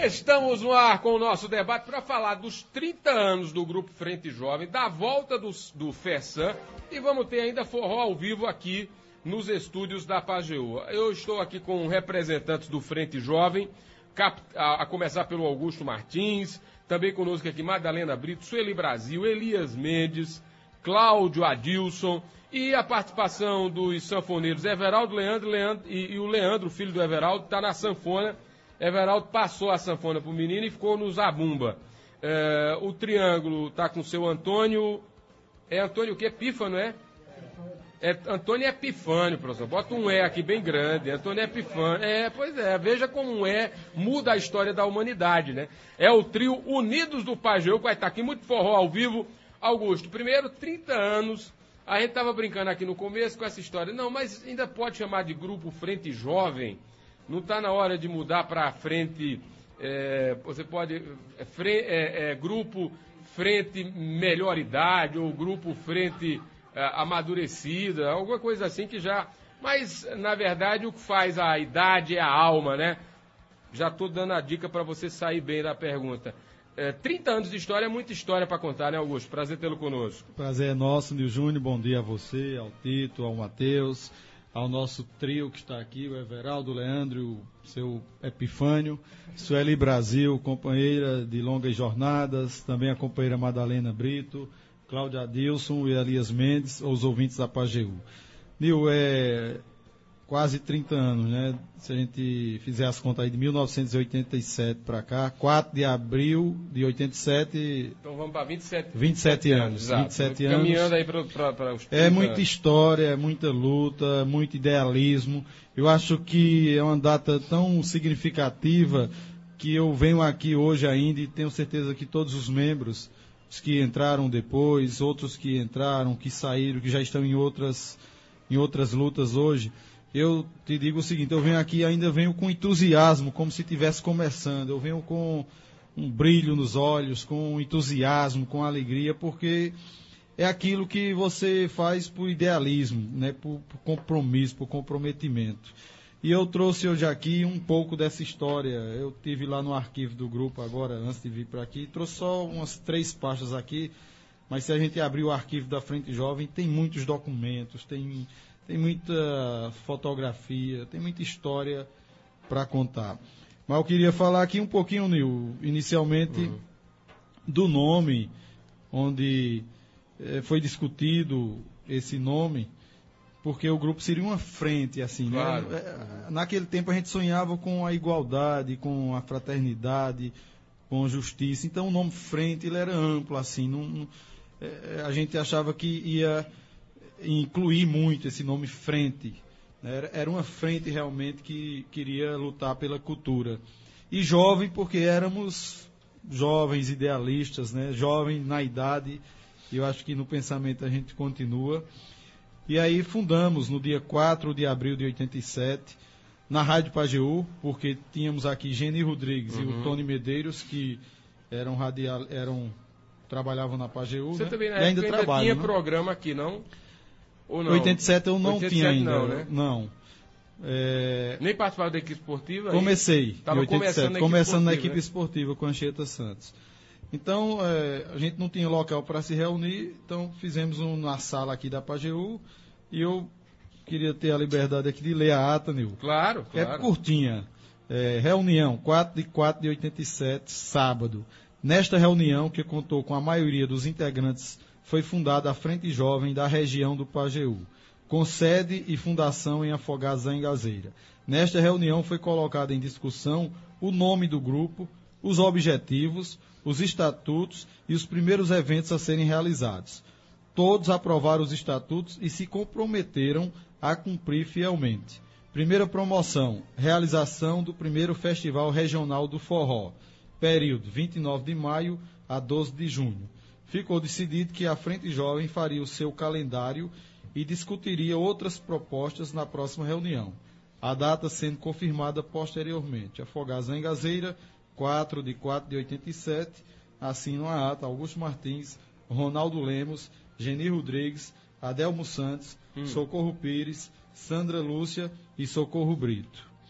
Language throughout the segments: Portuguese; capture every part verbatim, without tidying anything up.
Estamos no ar com o nosso debate para falar dos trinta anos do Grupo Frente Jovem, da volta do, do FESAM, e vamos ter ainda forró ao vivo aqui nos estúdios da Pajeú. Eu estou aqui com representantes do Frente Jovem, a, a começar pelo Augusto Martins, também conosco aqui Madalena Brito, Sueli Brasil, Elias Mendes, Cláudio Adilson, e a participação dos sanfoneiros Everaldo Leandro, Leandro e, e o Leandro, filho do Everaldo, está na sanfona. Everaldo passou a sanfona para o menino e ficou no zabumba. É, o triângulo está com o seu Antônio. É Antônio o quê? Epífano, é? É Antônio Epifânio, professor. Bota um E aqui bem grande. Antônio Epifânio. É, pois é. Veja como um E muda a história da humanidade, né? É o trio Unidos do Pajeú, que vai estar aqui muito forró ao vivo. Augusto, primeiro, trinta anos. A gente estava brincando aqui no começo com essa história. Não, mas ainda pode chamar de Grupo Frente Jovem. Não está na hora de mudar para frente, é, você pode, é, fre, é, é, grupo frente melhor idade, ou grupo frente é, amadurecida, alguma coisa assim que já... Mas, na verdade, o que faz a idade é a alma, né? Já estou dando a dica para você sair bem da pergunta. É, trinta anos de história é muita história para contar, né, Augusto? Prazer tê-lo conosco. Prazer é nosso, Nil Júnior. Bom dia a você, ao Tito, ao Matheus, ao nosso trio que está aqui, o Everaldo, o Leandro, o seu Epifânio, Sueli Brasil, companheira de longas jornadas, também a companheira Madalena Brito, Cláudia Adilson e Elias Mendes, os ouvintes da Pajeú. Nil, é quase trinta anos, né? Se a gente fizer as contas aí de mil novecentos e oitenta e sete para cá, quatro de abril de oitenta e sete... Então vamos para vinte e sete, vinte e sete anos. Exato. vinte e sete anos. Caminhando aí para os trinta. É muita história, é muita luta, muito idealismo. Eu acho que é uma data tão significativa que eu venho aqui hoje ainda e tenho certeza que todos os membros, os que entraram depois, outros que entraram, que saíram, que já estão em outras, em outras lutas hoje, eu te digo o seguinte, eu venho aqui ainda venho com entusiasmo, como se estivesse começando. Eu venho com um brilho nos olhos, com entusiasmo, com alegria, porque é aquilo que você faz por idealismo, né, por, por compromisso, por comprometimento. E eu trouxe hoje aqui um pouco dessa história. Eu tive lá no arquivo do grupo agora, antes de vir para aqui, trouxe só umas três pastas aqui, mas se a gente abrir o arquivo da Frente Jovem, tem muitos documentos, tem... Tem muita fotografia, tem muita história para contar. Mas eu queria falar aqui um pouquinho, Nil, inicialmente, uhum. do nome, onde eh, foi discutido esse nome, porque o grupo seria uma frente, assim, claro. né? Uhum. Naquele tempo a gente sonhava com a igualdade, com a fraternidade, com a justiça. Então o nome frente ele era amplo, assim, não, não, eh, a gente achava que ia incluir muito esse nome frente, né? Era uma frente realmente que queria lutar pela cultura. E jovem porque éramos jovens idealistas, né? Jovens na idade, e eu acho que no pensamento a gente continua. E aí fundamos no dia quatro de abril de oitenta e sete, na Rádio Pajeú, porque tínhamos aqui Geni Rodrigues uhum. e o Tony Medeiros, que eram, radial, eram trabalhavam na Pajeú, Você né? também, na e ainda, ainda trabalham, tinha né? programa aqui, não? Ou não? oitenta e sete eu não oitenta e sete tinha ainda. Não, né? Não. É... Nem participava da equipe esportiva? Comecei. Estava em oitenta e sete, começando, começando na equipe equipe esportiva com a Anchieta Santos. Então, é, a gente não tinha local para se reunir, então fizemos um na sala aqui da Pajeú e eu queria ter a liberdade aqui de ler a ata, Nil. Claro, claro. É curtinha. É, reunião, quatro de quatro de oitenta e sete, sábado. Nesta reunião, que contou com a maioria dos integrantes, foi fundada a Frente Jovem da região do Pajeú, com sede e fundação em Afogados da Engazeira. Nesta reunião foi colocado em discussão o nome do grupo, os objetivos, os estatutos e os primeiros eventos a serem realizados. Todos aprovaram os estatutos e se comprometeram a cumprir fielmente. Primeira promoção, realização do primeiro Festival Regional do Forró, período vinte e nove de maio a doze de junho. Ficou decidido que a Frente Jovem faria o seu calendário e discutiria outras propostas na próxima reunião. A data sendo confirmada posteriormente. Afogados da Engazeira, quatro de quatro de oitenta e sete, assinam a ata Augusto Martins, Ronaldo Lemos, Geni Rodrigues, Adelmo Santos, hum. Socorro Pires, Sandra Lúcia e Socorro Brito.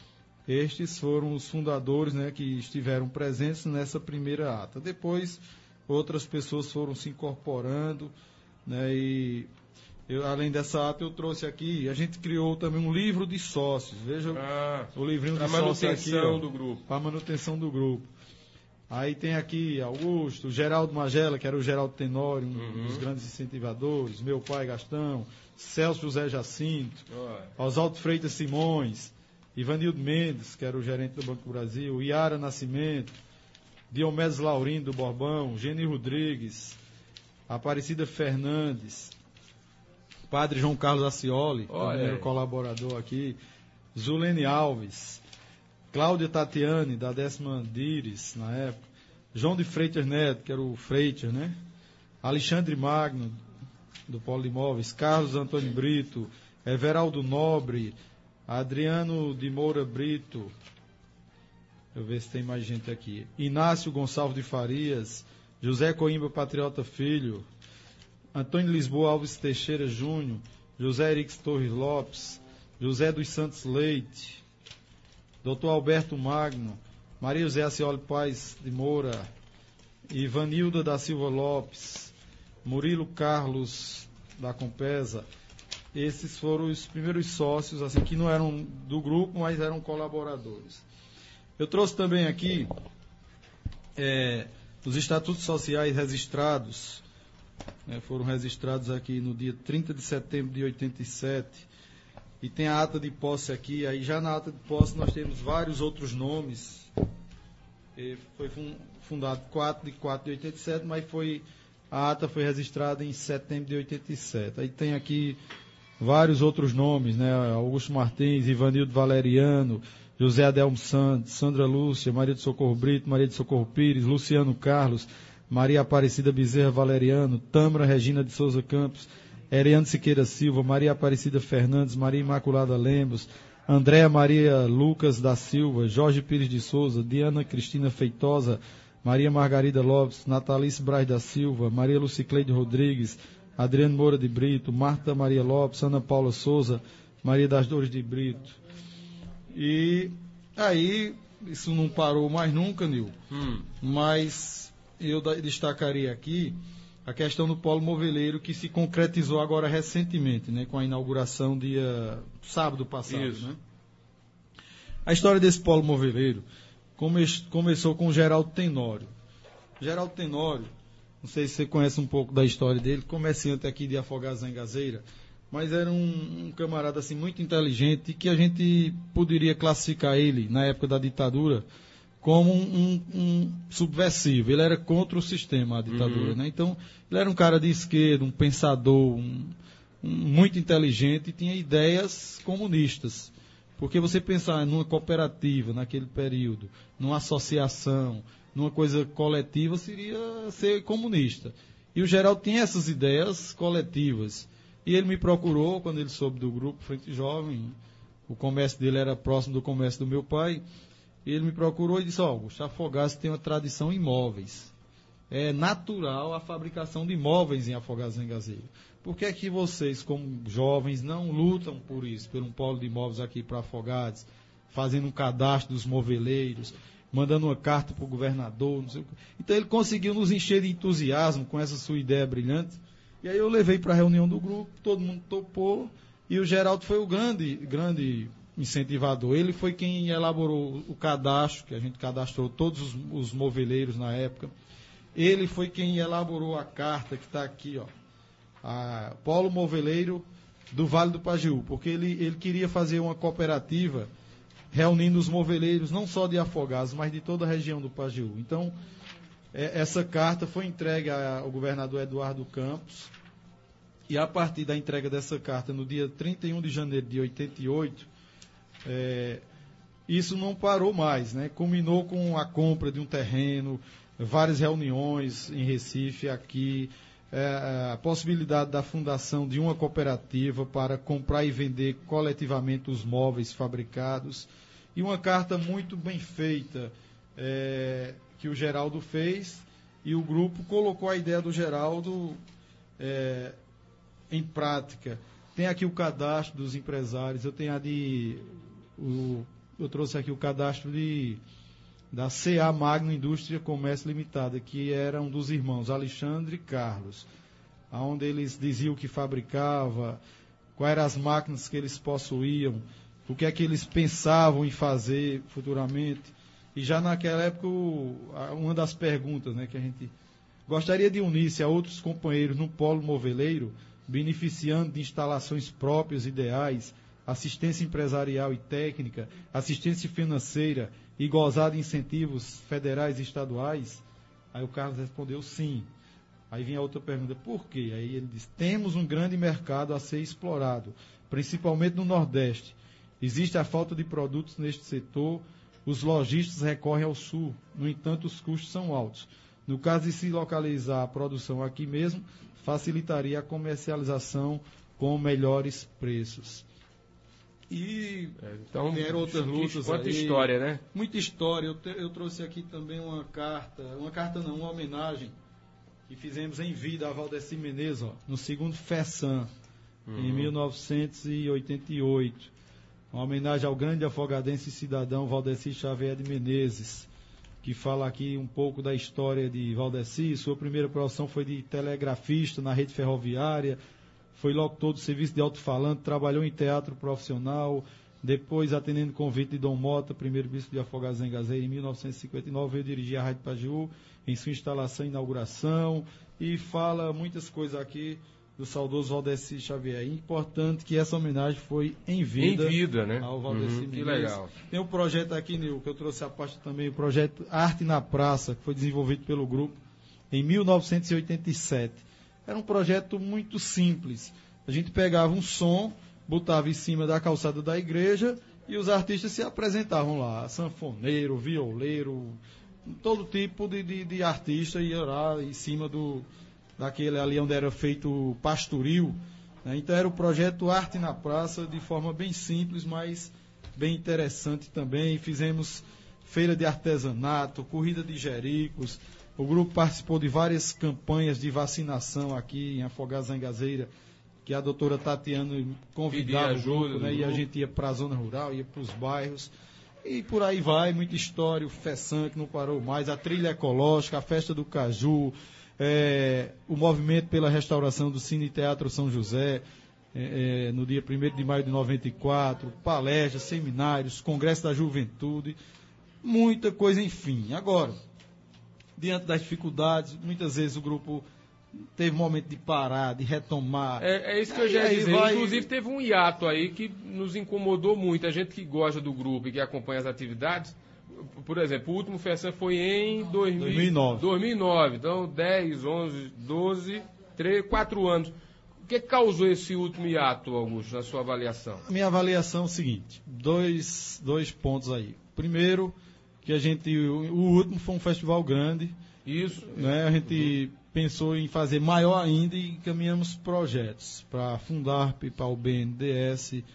Estes foram os fundadores, né, que estiveram presentes nessa primeira ata. Depois, outras pessoas foram se incorporando, né, e eu, além dessa ata eu trouxe aqui, a gente criou também um livro de sócios. Veja ah, o livrinho de sócios aqui. Para manutenção do grupo. Para manutenção do grupo. Aí tem aqui Augusto, Geraldo Magela, que era o Geraldo Tenório, um uhum. dos grandes incentivadores, meu pai Gastão, Celso José Jacinto, oh. Oswaldo Freitas Simões, Ivanildo Mendes, que era o gerente do Banco do Brasil, Iara Nascimento, Diomedes Laurindo do Borbão, Geni Rodrigues, Aparecida Fernandes, Padre João Carlos Acioli, oh, que era colaborador aqui, Zulene Alves, Cláudia Tatiane, da décima Andires, na época, João de Freitas Neto, que era o Freitas, né? Alexandre Magno, do Polo de Imóveis, Carlos Antônio Brito, Everaldo Nobre, Adriano de Moura Brito, deixa eu ver se tem mais gente aqui, Inácio Gonçalves de Farias, José Coimbra Patriota Filho, Antônio Lisboa Alves Teixeira Júnior, José Erix Torres Lopes, José dos Santos Leite, doutor Alberto Magno, Maria José Acioli Paz de Moura, Ivanilda da Silva Lopes, Murilo Carlos da Compesa. Esses foram os primeiros sócios, assim, que não eram do grupo, mas eram colaboradores. Eu trouxe também aqui é, os estatutos sociais registrados, né, foram registrados aqui no dia trinta de setembro de oitenta e sete, e tem a ata de posse aqui. Aí já na ata de posse nós temos vários outros nomes. E foi fundado quatro de quatro de oitenta e sete, mas foi, a ata foi registrada em setembro de oitenta e sete. Aí tem aqui vários outros nomes, né? Augusto Martins, Ivanildo Valeriano, José Adelmo Santos, Sandra Lúcia, Maria de Socorro Brito, Maria de Socorro Pires, Luciano Carlos, Maria Aparecida Bezerra Valeriano, Tâmara Regina de Souza Campos, Eriane Siqueira Silva, Maria Aparecida Fernandes, Maria Imaculada Lemos, Andréa Maria Lucas da Silva, Jorge Pires de Souza, Diana Cristina Feitosa, Maria Margarida Lopes, Natalice Braz da Silva, Maria Lucicleide Rodrigues, Adriano Moura de Brito, Marta Maria Lopes, Ana Paula Souza, Maria das Dores de Brito. E aí, isso não parou mais nunca, Nil, hum. mas eu destacaria aqui a questão do polo moveleiro, que se concretizou agora recentemente, né, com a inauguração dia sábado passado. Né? A história desse polo moveleiro come, começou com o Geraldo Tenório. Geraldo Tenório, não sei se você conhece um pouco da história dele, comerciante aqui de Afogados da Engazeira, mas era um, um camarada assim, muito inteligente, que a gente poderia classificar ele, na época da ditadura, como um, um, um subversivo. Ele era contra o sistema, a ditadura. Uhum. Né? Então, ele era um cara de esquerda, um pensador, um, um, muito inteligente, e tinha ideias comunistas. Porque você pensar numa cooperativa, naquele período, numa associação, numa coisa coletiva, seria ser comunista. E o Geraldo tinha essas ideias coletivas. E ele me procurou, quando ele soube do grupo Frente Jovem, o comércio dele era próximo do comércio do meu pai. Ele me procurou e disse: ó, oh, o Afogados tem uma tradição em imóveis. É natural a fabricação de imóveis em Afogados da Engazeira. Por que é que vocês, como jovens, não lutam por isso, por um polo de imóveis aqui para Afogados, fazendo um cadastro dos moveleiros, mandando uma carta para o governador, não sei o que. Então ele conseguiu nos encher de entusiasmo com essa sua ideia brilhante. E aí eu levei para a reunião do grupo, todo mundo topou, e o Geraldo foi o grande, grande incentivador. Ele foi quem elaborou o cadastro, que a gente cadastrou todos os, os moveleiros na época. Ele foi quem elaborou a carta que está aqui, ó, a Polo Moveleiro do Vale do Pajeú, porque ele, ele queria fazer uma cooperativa reunindo os moveleiros não só de Afogados, mas de toda a região do Pajeú. Então, é, essa carta foi entregue ao governador Eduardo Campos, e a partir da entrega dessa carta, no dia trinta e um de janeiro de oitenta e oito, é, isso não parou mais, né? Culminou com a compra de um terreno, várias reuniões em Recife, aqui, é, a possibilidade da fundação de uma cooperativa para comprar e vender coletivamente os móveis fabricados, e uma carta muito bem feita, é, que o Geraldo fez, e o grupo colocou a ideia do Geraldo é, em prática. Tem aqui o cadastro dos empresários, eu tenho a de o eu trouxe aqui o cadastro de, da C A Magno Indústria Comércio Limitada, que era um dos irmãos, Alexandre e Carlos, onde eles diziam o que fabricava, quais eram as máquinas que eles possuíam, o que é que eles pensavam em fazer futuramente. E já naquela época, uma das perguntas, né, que a gente gostaria de unir-se a outros companheiros no polo moveleiro, beneficiando de instalações próprias, ideais, assistência empresarial e técnica, assistência financeira e gozar de incentivos federais e estaduais? Aí o Carlos respondeu sim. Aí vinha outra pergunta, por quê? Aí ele disse, temos um grande mercado a ser explorado, principalmente no Nordeste. Existe a falta de produtos neste setor, os lojistas recorrem ao Sul, no entanto os custos são altos. No caso de se localizar a produção aqui mesmo, facilitaria a comercialização com melhores preços. E é, então, vieram outras lutas quanta aí, história, né? Muita história. Eu, te, eu trouxe aqui também uma carta, uma carta não, uma homenagem que fizemos em vida a Valdeci Menezes, ó, no segundo FESAM, uhum. em mil novecentos e oitenta e oito. Uma homenagem ao grande afogadense e cidadão Valdeci Xavier de Menezes, que fala aqui um pouco da história de Valdeci. Sua primeira profissão foi de telegrafista na rede ferroviária, foi locutor do serviço de alto-falante, trabalhou em teatro profissional, depois, atendendo convite de Dom Mota, primeiro bispo de Afogados em Gazeira, em mil novecentos e cinquenta e nove, veio dirigir a Rádio Pajeú em sua instalação e inauguração, e fala muitas coisas aqui do saudoso Valdeci Xavier. É importante que essa homenagem foi em vida, em vida, né? ao Valdeci uhum, Menezes. Que legal. Tem um projeto aqui, Nil, que eu trouxe a parte também, o projeto Arte na Praça, que foi desenvolvido pelo grupo em mil novecentos e oitenta e sete. Era um projeto muito simples. A gente pegava um som, botava em cima da calçada da igreja e os artistas se apresentavam lá. Sanfoneiro, violeiro, todo tipo de, de, de artista ia lá em cima do, daquele ali onde era feito o pastoril. Né? Então era o projeto Arte na Praça, de forma bem simples, mas bem interessante também. Fizemos feira de artesanato, corrida de jericos. O grupo participou de várias campanhas de vacinação aqui em Afogados em Gazeira, que a doutora Tatiana convidava o grupo, né? E a gente ia para a zona rural, ia para os bairros. E por aí vai, muita história, o FESAM que não parou mais, a trilha ecológica, a festa do Caju, é, o movimento pela restauração do Cine Teatro São José, é, é, no dia primeiro de maio de noventa e quatro, palestras, seminários, congresso da juventude, muita coisa, enfim. Agora, diante das dificuldades, muitas vezes o grupo teve um momento de parar, de retomar. É, é isso que eu já ia dizer. Vai... Inclusive teve um hiato aí que nos incomodou muito. A gente que gosta do grupo e que acompanha as atividades, por exemplo, o último FESAM foi em dois mil, dois mil e nove. dois mil e nove. Então, dez, onze, doze, três, quatro anos. O que causou esse último hiato, Augusto, na sua avaliação? Minha avaliação é o seguinte, dois, dois pontos aí. Primeiro, que a gente, o, o último foi um festival grande. Isso. Né? A gente uhum. pensou em fazer maior ainda e encaminhamos projetos para a Fundarp, para o B N D E S,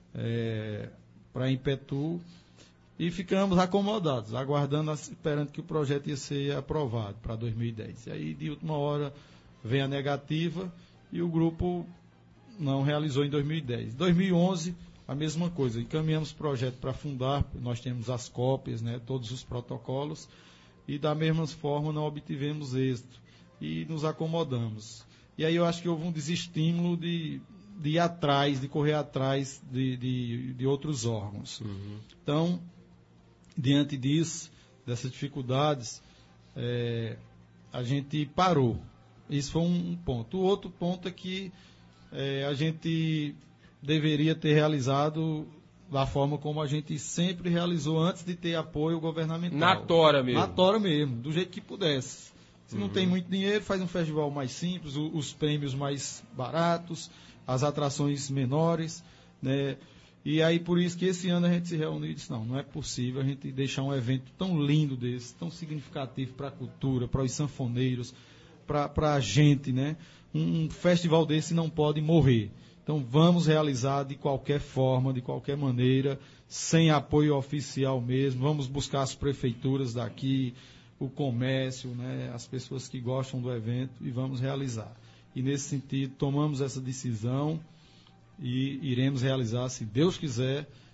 é, para a Impetu, e ficamos acomodados, aguardando, esperando que o projeto ia ser aprovado para dois mil e dez. E aí, de última hora, vem a negativa e o grupo não realizou em dois mil e dez. dois mil e onze, a mesma coisa, encaminhamos projeto para a Fundarp, nós temos as cópias, né, todos os protocolos, e da mesma forma não obtivemos êxito e nos acomodamos. E aí eu acho que houve um desestímulo de, de ir atrás, de correr atrás de, de, de outros órgãos. Uhum. Então, diante disso, dessas dificuldades, é, a gente parou. Isso foi um ponto. O outro ponto é que é, a gente deveria ter realizado da forma como a gente sempre realizou antes de ter apoio governamental. Na tora mesmo. Na tora mesmo, do jeito que pudesse. Se uhum. não tem muito dinheiro, faz um festival mais simples, os, os prêmios mais baratos, as atrações menores, né? E aí por isso que esse ano a gente se reuniu e disse, não, não é possível a gente deixar um evento tão lindo desse, tão significativo para a cultura, para os sanfoneiros, para a gente, né? Um, um festival desse não pode morrer. Então vamos realizar de qualquer forma, de qualquer maneira, sem apoio oficial mesmo, vamos buscar as prefeituras daqui, o comércio, né, as pessoas que gostam do evento e vamos realizar. E nesse sentido, tomamos essa decisão e iremos realizar, se Deus quiser,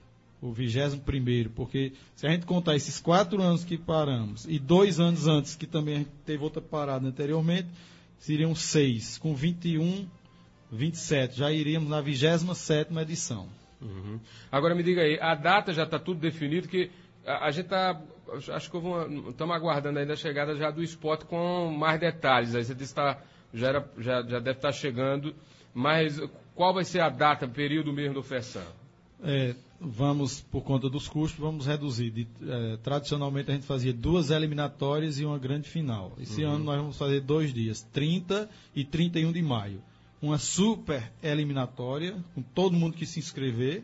o vigésimo primeiro, porque se a gente contar esses quatro anos que paramos e dois anos antes, que também a gente teve outra parada anteriormente, seriam seis, com vinte e um, vinte e sete, já iríamos na vigésima sétima edição. Uhum. Agora me diga aí, a data já está tudo definido, que a, a gente está, acho que estamos aguardando ainda a chegada já do spot com mais detalhes, aí você disse que tá, já, era, já, já deve estar tá chegando, mas qual vai ser a data, período mesmo do FESAM? É, vamos, por conta dos custos, vamos reduzir. De, é, tradicionalmente a gente fazia duas eliminatórias e uma grande final. Esse uhum. ano nós vamos fazer dois dias, trinta e trinta e um de maio. Uma super eliminatória, com todo mundo que se inscrever,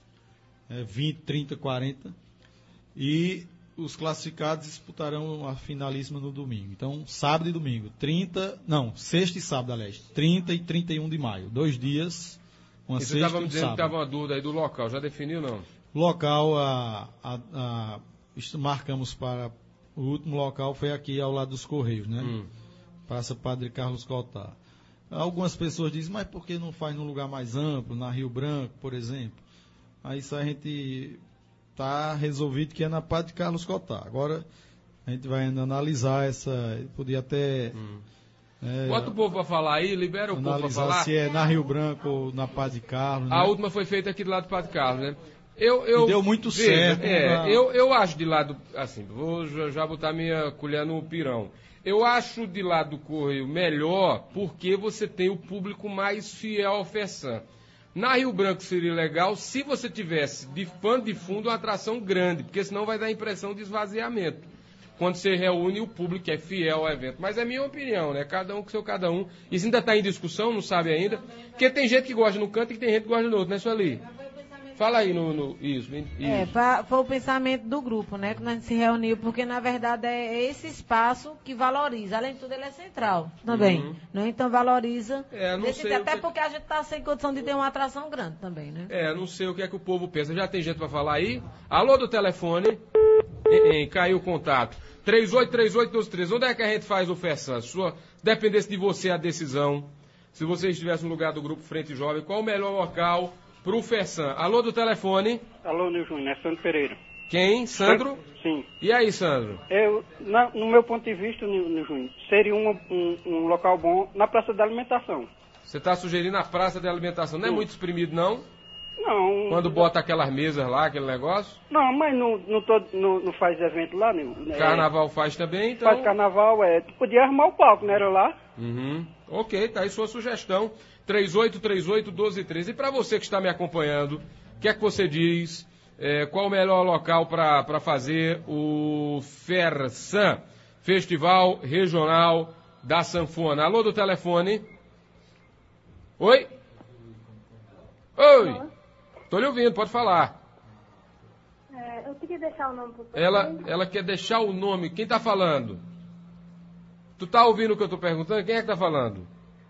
é, vinte, trinta, quarenta, e os classificados disputarão a finalíssima no domingo. Então, sábado e domingo, trinta, não, sexta e sábado, aliás, trinta e trinta e um de maio, dois dias, uma e sexta e um sábado. Você estava dizendo que estava uma dúvida aí do local, já definiu não? Local, a, a, a, marcamos para, o último local foi aqui ao lado dos Correios, né? Hum. Praça Padre Carlos Cotar. Algumas pessoas dizem, mas por que não faz num lugar mais amplo, na Rio Branco, por exemplo? Aí isso a gente está resolvido que é na Padre Carlos Cotar. Agora a gente vai ainda analisar essa, podia até... Hum. É, bota o povo para falar aí, libera o povo para falar. Se é na Rio Branco ou na Padre Carlos. A né? última foi feita aqui do lado do Padre Carlos, né? Eu, eu, e deu muito veja, certo. É, pra... eu, eu acho de lado, assim, vou já botar minha colher no pirão. Eu acho de lado do Correio melhor porque você tem o público mais fiel ao FESAM. Na Rio Branco seria legal se você tivesse de pano de fundo uma atração grande, porque senão vai dar a impressão de esvaziamento. Quando você reúne o público que é fiel ao evento. Mas é minha opinião, né? Cada um com seu cada um. Isso ainda está em discussão, não sabe ainda. Porque tem gente que gosta no canto e tem gente que gosta no outro, né, Sueli? Fala aí no, no isso, isso. É, pra, foi o pensamento do grupo, né? Que nós se reuniu, porque na verdade é esse espaço que valoriza. Além de tudo, ele é central também. Uhum. Né? Então valoriza. É, não sei até que... porque a gente está sem condição de ter uma atração grande também, né? É, não sei o que é que o povo pensa. Já tem gente para falar aí? Alô do telefone. E, e, caiu o contato. três oito três oito dois três. Onde é que a gente faz o FESAM? Sua, dependesse de você a decisão. Se você estivesse no lugar do Grupo Frente Jovem, qual o melhor local para o FESAM? Alô do telefone. Alô, Nil Júnior, é Sandro Pereira. Quem? Sandro? Sim. E aí, Sandro? Eu, na, no meu ponto de vista, Nil Júnior, seria um, um, um local bom na Praça da Alimentação. Você está sugerindo a Praça da Alimentação. Não é muito exprimido, não? Não. Quando bota aquelas mesas lá, aquele negócio? Não, mas não, não, tô, não, não faz evento lá, Nil. Carnaval é, faz também, então? Faz carnaval, é. Tu podia arrumar o palco, não era lá? Uhum. Ok, tá aí sua sugestão. três oito três oito um dois três. E para você que está me acompanhando, o que é que você diz? É, qual o melhor local para fazer o FERSAM, Festival Regional da Sanfona? Alô do telefone? Oi? Oi? Tô lhe ouvindo, pode falar. É, eu queria deixar o nome pro ela, ela quer deixar o nome. Quem tá falando? Tu tá ouvindo o que eu tô perguntando? Quem é que tá falando?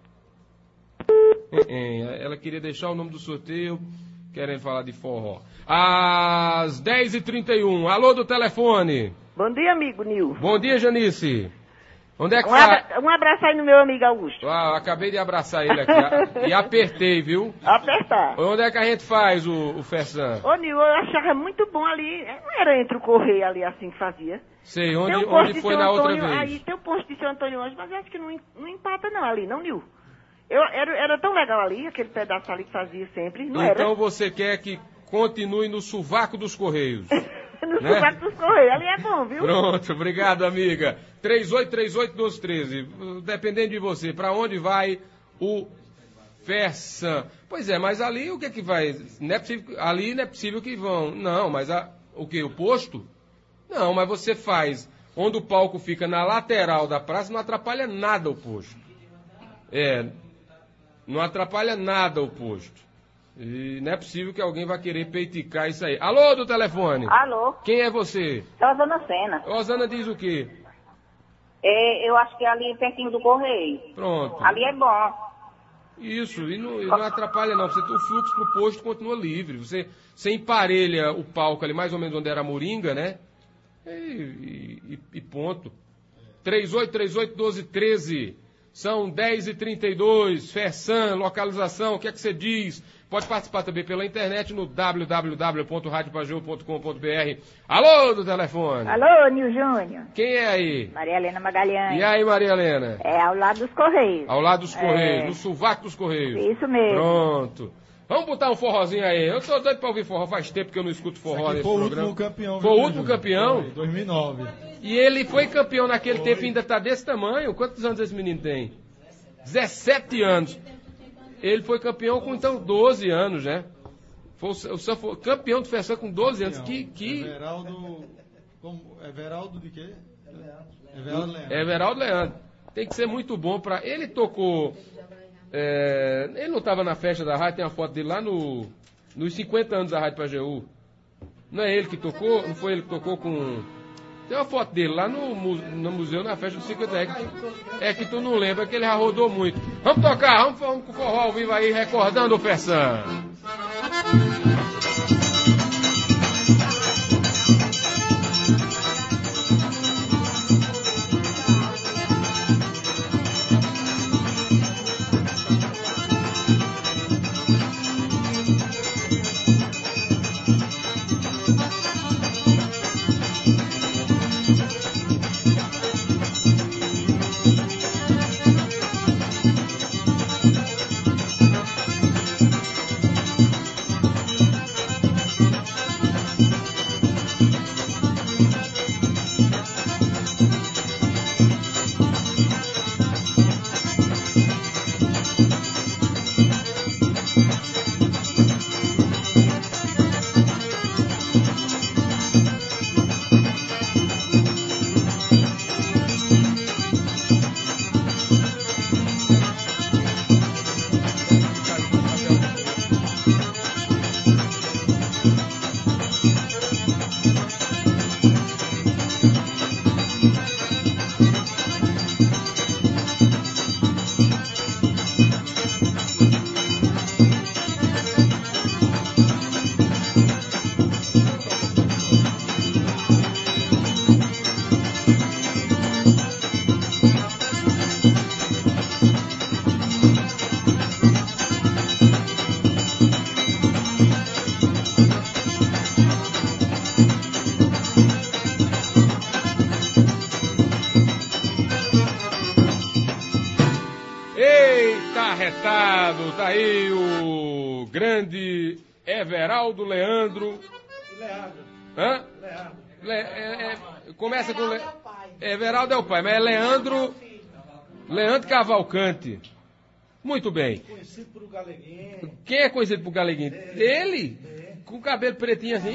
Ela queria deixar o nome do sorteio, querendo falar de forró. Às dez e trinta e um, alô do telefone. Bom dia, amigo Nil. Bom dia, Janice. Onde é que um, abra... um abraço aí no meu amigo Augusto. Ah, acabei de abraçar ele aqui e apertei, viu? Apertar. Onde é que a gente faz o, o FESAM? Ô, Nil, eu achava muito bom ali, não era entre o Correio ali assim que fazia. Sei, onde, um onde foi na Antônio, outra vez? Aí tem o posto de Seu Antônio hoje, mas eu acho que não, não empata não ali, não, Nil? Eu, era, era tão legal ali, aquele pedaço ali que fazia sempre, não então era? Então você quer que continue no sovaco dos Correios? No né? sovaco dos Correios, ali é bom, viu? Pronto, obrigado, amiga. três oito três oito um dois três. Dependendo de você, para onde vai o FESAM? Pois é, mas ali o que é que vai? Não é possível, ali não é possível que vão. Não, mas a, o que? O posto? Não, mas você faz onde o palco fica na lateral da praça, não atrapalha nada o posto. É, não atrapalha nada o posto. E não é possível que alguém vá querer peiticar isso aí. Alô, do telefone? Alô? Quem é você? Rosana Sena. Rosana diz o quê? É, eu acho que é ali pertinho do Correio. Pronto. Ali é bom. Isso, e não, e não atrapalha não. Você, o fluxo pro posto continua livre. Você, você emparelha o palco ali, mais ou menos onde era a Moringa, né? E, e, e ponto. três oito três oito um dois três. São dez e trinta e dois. FESAM, localização, o que é que você diz? Pode participar também pela internet no w w w ponto rádio pajeú ponto com ponto b r. Alô, do telefone. Alô, Nil Júnior. Quem é aí? Maria Helena Magalhães. E aí, Maria Helena? É ao lado dos Correios. Ao lado dos Correios, é... no sovaco dos Correios. Isso mesmo. Pronto. Vamos botar um forrozinho aí. Eu tô doido pra ouvir forró, faz tempo que eu não escuto forró nesse foi programa. O último campeão, foi o último campeão? Foi, dois mil e nove. E ele foi campeão naquele foi. tempo e ainda tá desse tamanho? Quantos anos esse menino tem? dezessete anos. Ele foi campeão com então doze anos, né? Foi, o senhor foi campeão do Feçã com doze anos. Que, que... Everaldo... Como, Everaldo de quê? Everaldo Leandro. Everaldo Leandro. Tem que ser muito bom pra... Ele tocou... É, ele não estava na festa da rádio, tem uma foto dele lá no, nos cinquenta anos da Rádio Pajeú. Não é ele que tocou? Não foi ele que tocou com... Tem uma foto dele lá no, no museu, na festa dos cinquenta anos. É que tu não lembra, que ele já rodou muito. Vamos tocar, vamos, vamos com o forró ao vivo aí, recordando o Feçã. Tá aí o grande Everaldo Leandro. Leandro. Hã? Leandro. Le, é, é, começa com... Le... Everaldo é o pai, mas é Leandro... Leandro Cavalcante. Muito bem. Conhecido por Galeguinho. Quem é conhecido por Galeguinho? Ele? Com o cabelo pretinho assim?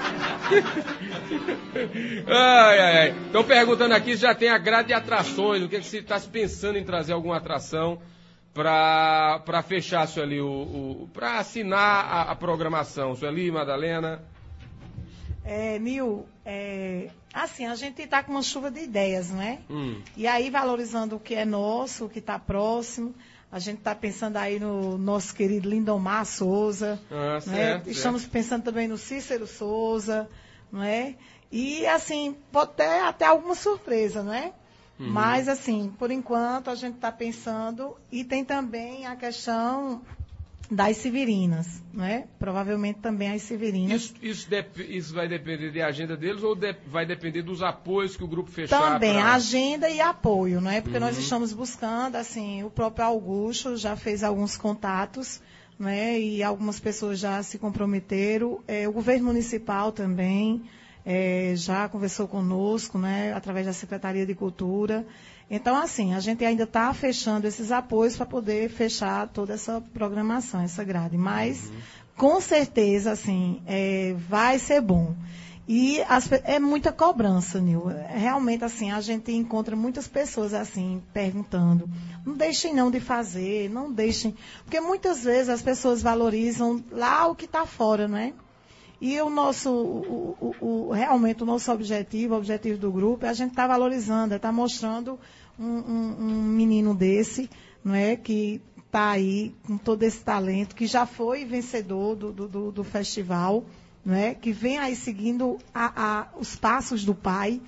Ai, ai, ai. Estão perguntando aqui se já tem a grade de atrações. O que, é que se está pensando em trazer alguma atração para fechar, Sueli, o, o, para assinar a, a programação. Sueli, Madalena? É, Nil, é, assim, a gente está com uma chuva de ideias, não é? Hum. E aí, valorizando o que é nosso, o que está próximo, a gente está pensando aí no nosso querido Lindomar Souza, ah, não é? certo, Estamos certo. pensando também no Cícero Souza, não é? E, assim, pode ter até alguma surpresa, não é? Uhum. Mas, assim, por enquanto, a gente está pensando, e tem também a questão das Severinas, né? Provavelmente também as Severinas. Isso, isso, dep- isso vai depender da agenda deles ou de- vai depender dos apoios que o grupo fechar? Também, pra... agenda e apoio, não é? Porque uhum. nós estamos buscando, assim, o próprio Augusto já fez alguns contatos, né? E algumas pessoas já se comprometeram. É, o governo municipal também é, já conversou conosco, né? Através da Secretaria de Cultura. Então, assim, a gente ainda está fechando esses apoios para poder fechar toda essa programação, essa grade. Mas, uhum. com certeza, assim, é, vai ser bom. E as, é muita cobrança, Nil. Realmente, assim, a gente encontra muitas pessoas, assim, perguntando. Não deixem não de fazer, não deixem. Porque muitas vezes as pessoas valorizam lá o que está fora, não é? E o nosso, o, o, o, realmente, o nosso objetivo, o objetivo do grupo, é a gente estar tá valorizando, é estar tá mostrando um, um, um menino desse, não é, que está aí com todo esse talento, que já foi vencedor do, do, do festival, não é, que vem aí seguindo a, a, os passos do pai.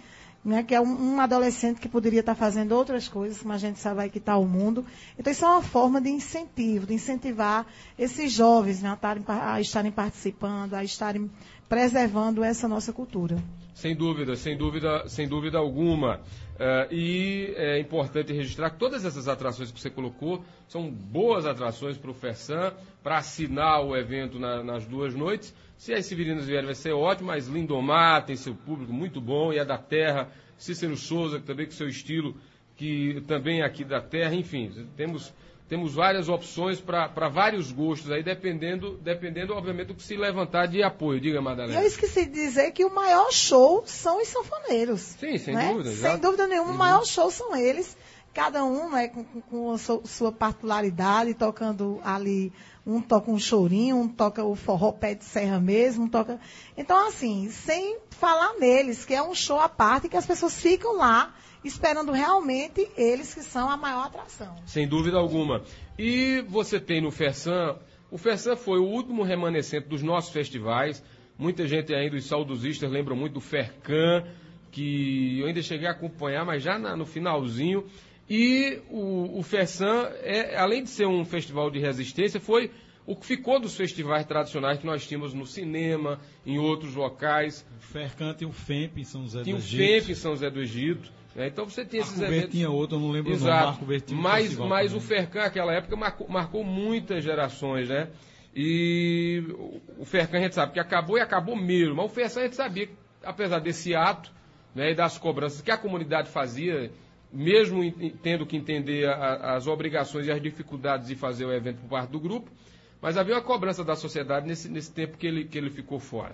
né, que é um, um adolescente que poderia estar fazendo outras coisas, como a gente sabe que está o mundo. Então, isso é uma forma de incentivo, de incentivar esses jovens, né, a, estarem, a estarem participando, a estarem preservando essa nossa cultura. Sem dúvida, sem dúvida, sem dúvida alguma. Uh, e é importante registrar que todas essas atrações que você colocou são boas atrações para o FESAM, para assinar o evento na, nas duas noites. Se as Severinas vierem vai ser ótimo, mas Lindomar tem seu público muito bom e é da terra. Cícero Souza, também com seu estilo, que também é aqui da terra. Enfim, temos... Temos várias opções para vários gostos aí, dependendo, dependendo, obviamente, do que se levantar de apoio. Diga, Madalena. Eu esqueci de dizer que o maior show são os sanfoneiros. Sim, sem né? dúvida. Sem já... dúvida nenhuma, uhum. O maior show são eles. Cada um, né, com, com a sua particularidade, tocando ali. Um toca um chorinho, um toca o forró pé de serra mesmo, um toca... Então, assim, sem falar neles, que é um show à parte, que as pessoas ficam lá esperando realmente eles que são a maior atração. Sem dúvida alguma. E você tem no FESAM, o FESAM foi o último remanescente dos nossos festivais. Muita gente ainda, os saudosistas, lembram muito do FERCAM, que eu ainda cheguei a acompanhar, mas já na, no finalzinho. E o, o FESAM, é, além de ser um festival de resistência, foi o que ficou dos festivais tradicionais que nós tínhamos no cinema, em outros locais. O FERCAM tem o FEMP em São José do Egito. Tem o FEMP em São José do Egito. Então você tem esses Marco eventos. Tinha outro, eu não lembro Exato. o nome. Marco Bertinho, mas festival mas também. O FERCAM naquela época marcou, marcou muitas gerações, né? E o FERCAM a gente sabe que acabou e acabou mesmo. Mas o FESAM a gente sabia que, apesar desse ato, né, e das cobranças que a comunidade fazia, mesmo tendo que entender a, as obrigações e as dificuldades de fazer o evento por parte do grupo, mas havia uma cobrança da sociedade nesse, nesse tempo que ele, que ele ficou fora.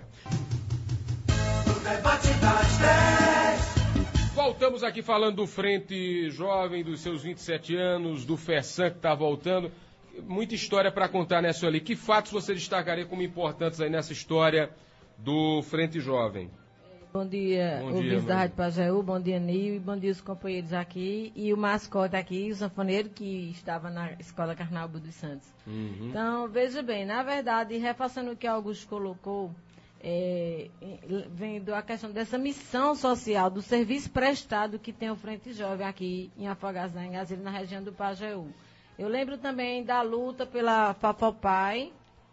O debate das dez. Voltamos aqui falando do Frente Jovem, dos seus vinte e sete anos, do FESAM que está voltando. Muita história para contar, né, Sueli? Que fatos você destacaria como importantes aí nessa história do Frente Jovem? Bom dia, bom ouvintes dia, da Rádio Pajeú, bom dia, Nil, e bom dia os companheiros aqui, e o mascote aqui, o sanfoneiro, que estava na Escola Carnaúba dos Santos. Uhum. Então, veja bem, na verdade, reforçando o que Augusto colocou, é, vendo a questão dessa missão social, do serviço prestado que tem o Frente Jovem aqui em Afogados, em Gazelha, na região do Pajeú. Eu lembro também da luta pela Fafopai,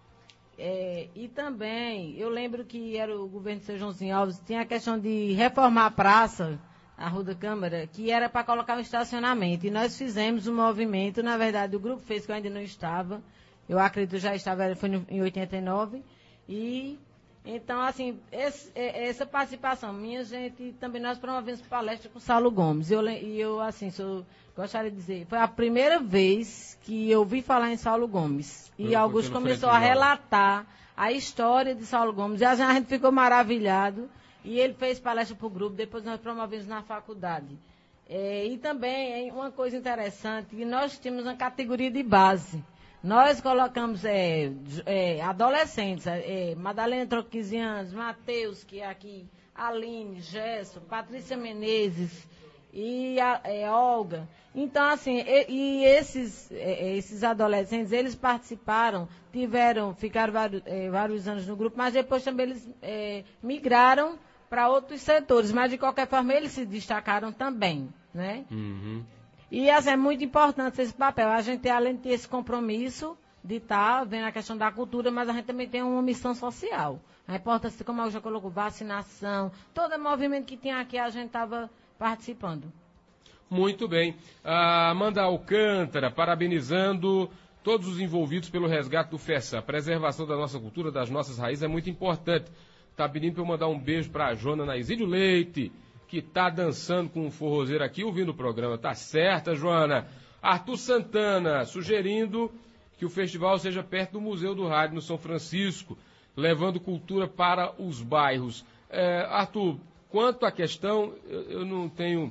é, e também, eu lembro que era o governo de seu Joãozinho Alves, tinha a questão de reformar a praça, a Rua da Câmara, que era para colocar um estacionamento. E nós fizemos um movimento, na verdade, o grupo fez, que eu ainda não estava, eu acredito já estava, foi no, em oitenta e nove, e... Então, assim, esse, essa participação minha, gente, também nós promovemos palestra com o Saulo Gomes. Eu, e eu, assim, sou, gostaria de dizer, foi a primeira vez que eu ouvi falar em Saulo Gomes. E Augusto começou a relatar a história de Saulo Gomes. E a gente ficou maravilhado. E ele fez palestra para o grupo, depois nós promovemos na faculdade. É, e também, uma coisa interessante, que nós tínhamos uma categoria de base. Nós colocamos é, é, adolescentes, é, Madalena Troco quinze anos, Matheus, que é aqui, Aline, Gerson, Patrícia Menezes e a, é, Olga. Então, assim, e, e esses, é, esses adolescentes, eles participaram, tiveram, ficaram vários, é, vários anos no grupo, mas depois também eles é, migraram para outros setores, mas de qualquer forma eles se destacaram também, né? Uhum. E assim, é muito importante esse papel. A gente, além de ter esse compromisso de estar vendo a questão da cultura, mas a gente também tem uma missão social. A importância, como eu já colocou, vacinação, todo o movimento que tinha aqui, a gente estava participando. Muito bem. Ah, Amanda Alcântara, parabenizando todos os envolvidos pelo resgate do FESAM. A preservação da nossa cultura, das nossas raízes é muito importante. Está pedindo para eu mandar um beijo para a Jona Naizídio Leite, que está dançando com um forrozeiro aqui, ouvindo o programa. Tá certa, Joana? Arthur Santana, sugerindo que o festival seja perto do Museu do Rádio, no São Francisco, levando cultura para os bairros. É, Arthur, quanto à questão, eu, eu não tenho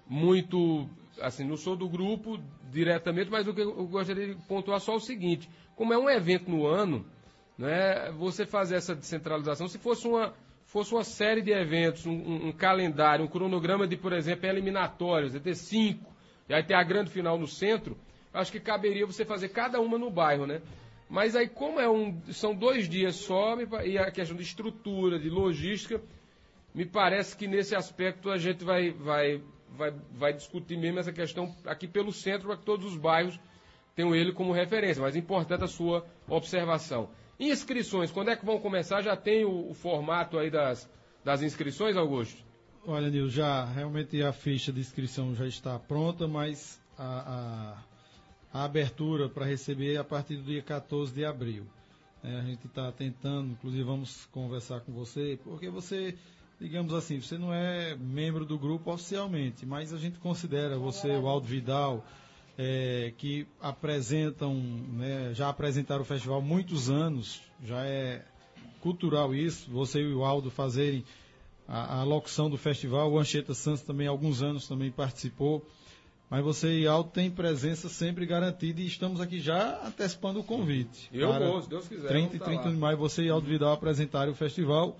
muito, assim, não sou do grupo diretamente, mas o que eu gostaria de pontuar só é o seguinte: como é um evento no ano, né, você fazer essa descentralização, se fosse uma... fosse uma série de eventos, um, um, um calendário, um cronograma de, por exemplo, eliminatórias, de ter cinco, e aí ter a grande final no centro, acho que caberia você fazer cada uma no bairro, né? Mas aí, como é um, são dois dias só, e a questão de estrutura, de logística, Me parece que nesse aspecto a gente vai, vai, vai, vai discutir mesmo essa questão aqui pelo centro, para que todos os bairros tenham ele como referência. Mas é importante a sua observação. Inscrições, quando é que vão começar? Já tem o, o formato aí das, das inscrições, Augusto? Olha, Nil, já realmente a ficha de inscrição já está pronta, mas a, a, a abertura para receber é a partir do dia quatorze de abril. É, a gente está tentando, inclusive vamos conversar com você, porque você, digamos assim, você não é membro do grupo oficialmente, mas a gente considera você, o Aldo Vidal, é, que apresentam, né, já apresentaram o festival há muitos anos, já é cultural isso, você e o Aldo fazerem a, a locução do festival, o Anchieta Santos também há alguns anos também participou, mas você e Aldo têm presença sempre garantida e estamos aqui já antecipando o convite. Eu vou, se Deus quiser. trinta e trinta de maio, você e Aldo Vidal apresentarem o festival.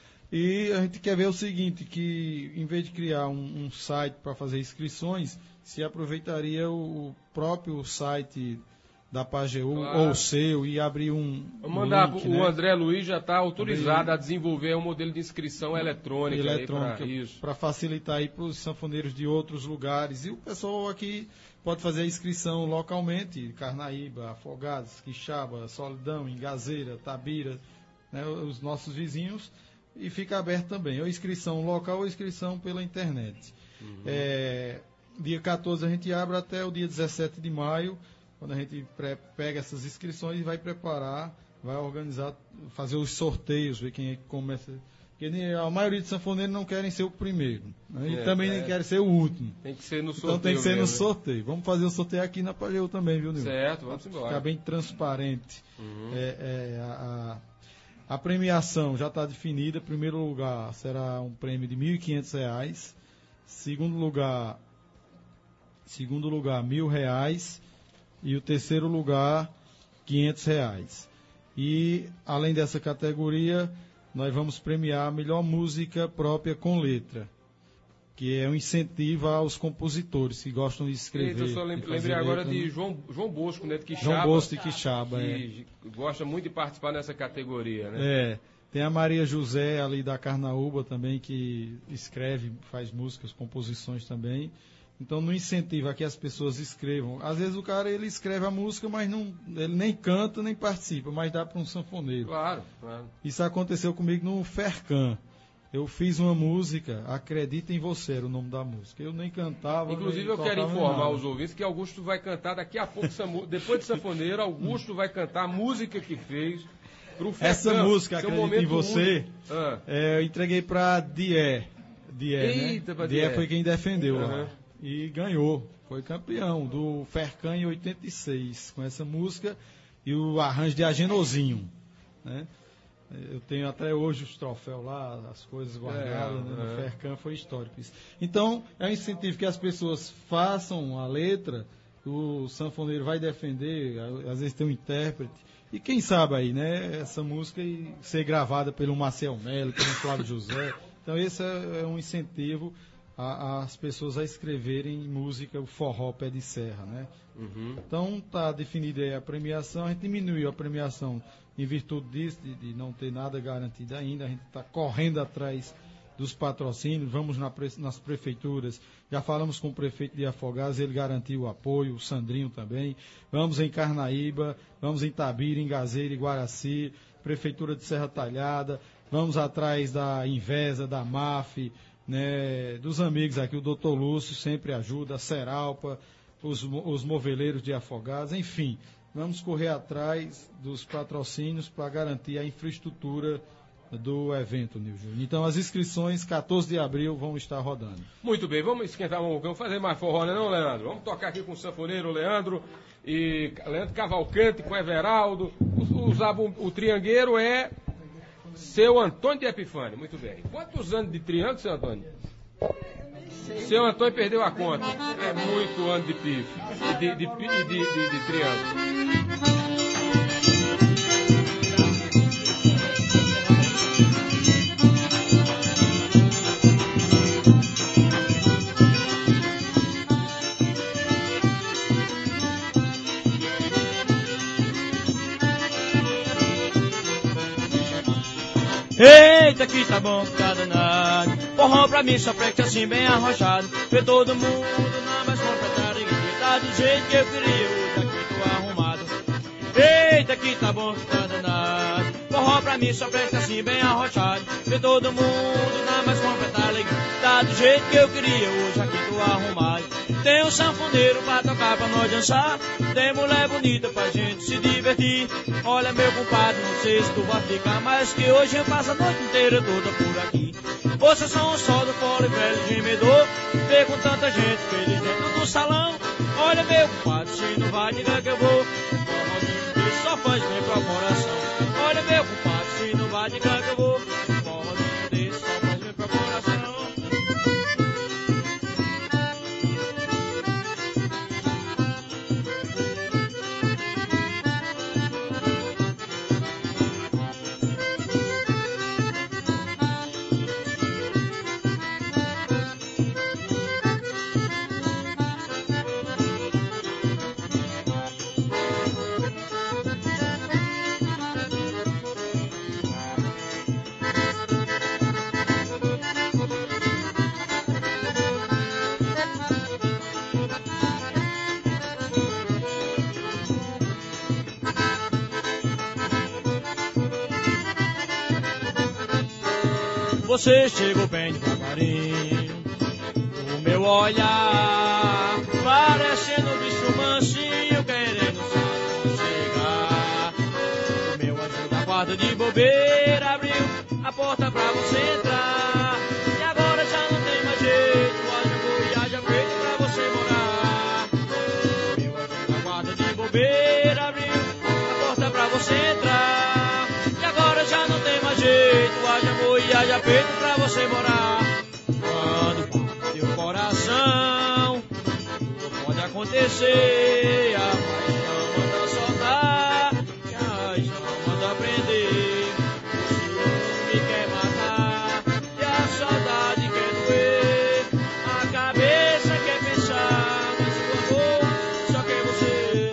E a gente quer ver o seguinte, que em vez de criar um, um site para fazer inscrições, se aproveitaria o, o próprio site da Pajeú, claro, ou o seu, e abrir um Vamos mandar, link, o né? André Luiz já está autorizado a desenvolver um modelo de inscrição eletrônica. Eletrônica, para facilitar aí para os sanfoneiros de outros lugares. E o pessoal aqui pode fazer a inscrição localmente, Carnaíba, Afogados, Quixaba, Solidão, Ingazeira, Tabira, né, os nossos vizinhos, e fica aberto também, ou inscrição local ou inscrição pela internet. Uhum. É, dia quatorze a gente abre até o dia dezessete de maio, quando a gente pré, pega essas inscrições e vai preparar, vai organizar, fazer os sorteios, ver quem é que começa. Porque a maioria de sanfoneiros não querem ser o primeiro, né? E é, também é. nem querem ser o último. Tem que ser no sorteio. Então tem que ser mesmo, no sorteio. Vamos fazer o sorteio aqui na Pajeú também, viu, Nilson? Certo, vamos embora. Ficar bem transparente. Uhum. É, é, a, a premiação já está definida. Primeiro lugar será um prêmio de mil e quinhentos reais. Segundo lugar, segundo lugar, mil reais. E o terceiro lugar, quinhentos reais. E, além dessa categoria, nós vamos premiar a melhor música própria com letra, que é um incentivo aos compositores que gostam de escrever. Eita, eu só lem lembrei agora letra, de né? João, João Bosco, né, de Quixaba. João Bosco de Quixaba, que é. gosta muito de participar nessa categoria, né? É. Tem a Maria José, ali da Carnaúba também, que escreve, faz músicas, composições também. Então, não incentiva que as pessoas escrevam. Às vezes o cara, ele escreve a música, mas não, ele nem canta, nem participa, mas dá para um sanfoneiro. Claro, claro. Isso aconteceu comigo no Fercan. Eu fiz uma música, Acredita em Você, era o nome da música. Eu nem cantava. Inclusive, nem eu quero informar nada. os ouvintes que Augusto vai cantar daqui a pouco, depois de sanfoneiro, Augusto vai cantar a música que fez pro Fercan. Essa música, Acredita em Você, ah. é, eu entreguei para Dié. Dié, Eita, né? Dié foi quem defendeu uhum. lá. E ganhou, foi campeão do Fercan em oitenta e seis, com essa música e o arranjo de Agenozinho, né? Eu tenho até hoje os troféus lá, as coisas guardadas, é, né? No é. Fercan foi histórico isso. Então, é um incentivo que as pessoas façam a letra, o sanfoneiro vai defender, às vezes tem um intérprete, e quem sabe aí, né, essa música e ser gravada pelo Marcel Melo, pelo Flávio José. Então, esse é, é um incentivo as pessoas a escreverem música, o forró pé de serra, né? Uhum. Então está definida aí a premiação, a gente diminuiu a premiação em virtude disso, de, de não ter nada garantido ainda, a gente está correndo atrás dos patrocínios, vamos na pre, nas prefeituras, já falamos com o prefeito de Afogados, ele garantiu o apoio, o Sandrinho também, vamos em Carnaíba, vamos em Tabira, em Gazeira, em Guaraci, prefeitura de Serra Talhada, vamos atrás da Invesa, da M A F, né, dos amigos aqui, o doutor Lúcio sempre ajuda, a Seralpa, os, os moveleiros de Afogados, enfim, vamos correr atrás dos patrocínios para garantir a infraestrutura do evento, Nilson. Então as inscrições, quatorze de abril, vão estar rodando. Muito bem, vamos esquentar um pouquinho, fazer mais forró, né, não, Leandro? Vamos tocar aqui com o sanfoneiro Leandro, e Leandro Cavalcante, com Everaldo, usava o, o triangueiro é... Seu Antônio de Epifânio, muito bem. Quantos anos de triângulo, seu Antônio? Seu Antônio perdeu a conta. É muito ano de pife. De, de, de, de, de, de triângulo. Eita, que tá bom, tá danado. Forró pra mim só presta assim bem arrochado. Vê todo mundo na mais completada e tá do jeito que eu queria. Hoje aqui tô arrumado. Eita, que tá bom, que tá danado. Forró pra mim só presta assim bem arrochado. Vê todo mundo na mais completada e tá do jeito que eu queria. Hoje aqui tô arrumado. Tem um sanfoneiro pra tocar pra nós dançar. Tem mulher bonita pra gente se divertir. Olha meu compadre, não sei se tu vai ficar, mas que hoje eu passo a noite inteira toda por aqui. Ouça só um só do fora e velho gemedor. Vê com tanta gente feliz dentro do salão. Olha meu compadre, se não vai diga que eu vou. Forrozinho desse só faz bem pro coração. Olha meu compadre, se não vai diga que eu vou. Forrozinho desse só faz bem pro coração. Você chegou bem devagarinho, o meu olhar parecendo um bicho mansinho querendo se chegar. O meu anjo da guarda de bobeira abriu a porta pra você entrar. E agora já não tem mais jeito, haja boi e haja peito pra você morar. O meu anjo da guarda de bobeira abriu a porta pra você entrar. E agora já não tem mais jeito, haja boi e haja peito pra você morar. Quando bate o coração, tudo pode acontecer. A paixão manda soltar e a paixão manda prender. O ciúme quer matar e a saudade quer doer. A cabeça quer pensar, mas o amor só quer você.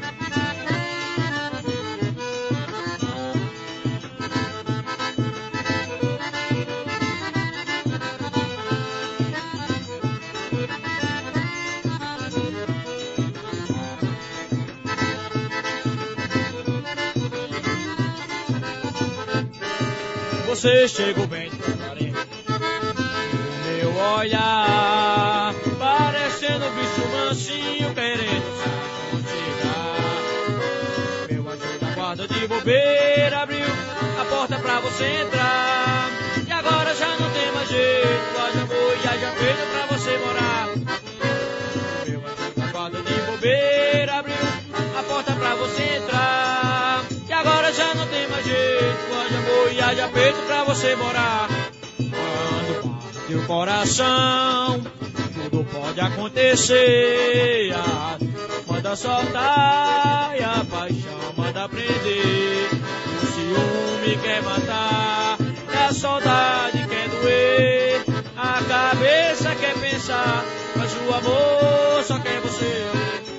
Você chegou bem devagarinho, o meu olhar parecendo um bicho mansinho querendo se aconchegar. Meu anjo da guarda de bobeira abriu a porta pra você entrar. E agora já não tem mais jeito, haja boi e haja peito pra você morar. Meu anjo da guarda de bobeira abriu a porta pra você entrar. E agora já não tem mais jeito, haja boi e haja peito pra você morar. Quando bate o coração, tudo pode acontecer. A manda soltar e a paixão manda prender. O ciúme quer matar e a saudade quer doer. A cabeça quer pensar, mas o amor só quer você.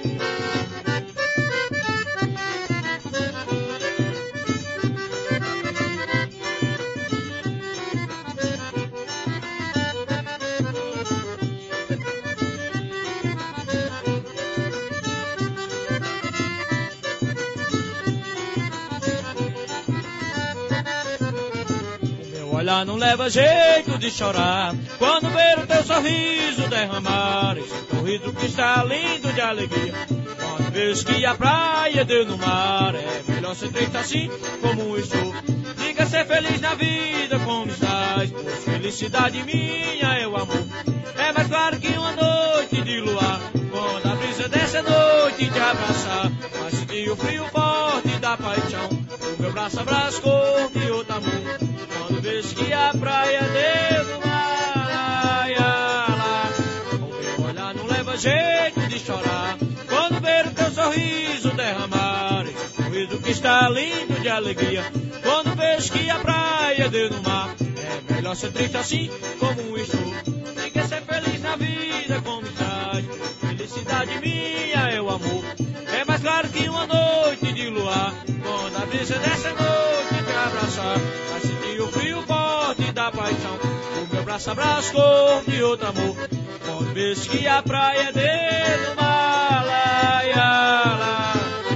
Olha, não leva jeito de chorar quando ver o teu sorriso derramar esse sorriso que está lindo de alegria. Quando vês que a praia deu no mar, é melhor ser triste assim como estou. Diga ser feliz na vida como estás, pois felicidade minha é o amor. É mais claro que uma noite de luar, quando a brisa dessa noite te abraçar. Mas sentir o frio forte da paixão, o meu braço abraça cor de outro amor. Quando vês que a praia deu no mar, ai, ai, lá. O meu olhar não leva jeito de chorar quando ver o teu sorriso derramar esse sorriso que está lindo de alegria. Quando vês que a praia deu no mar, é melhor ser triste assim como estou. Nem quer ser feliz na vida como estás, felicidade minha é o amor. É mais claro que uma noite de luar, quando a brisa dessa noite te abraçar. Vai sentir o frio forte da paixão, o meu abraço, abraço, corpo e outro amor. Quando vejo que a praia é dentro do mar, lá, lá, lá.